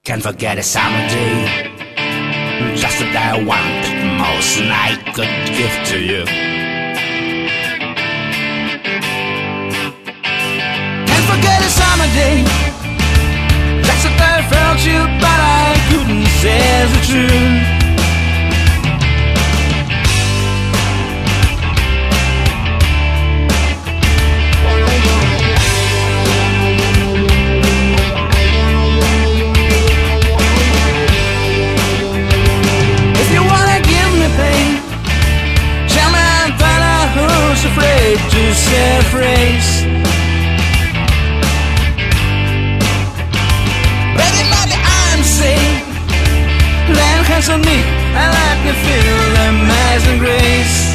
Can't forget a summer day, just the day I want most, and I could give to you. Can't forget a summer day, just the day I felt you, but I couldn't say the truth. Afraid to say a phrase. Baby, maybe I'm safe. Land hands on me and let me feel the amazing grace.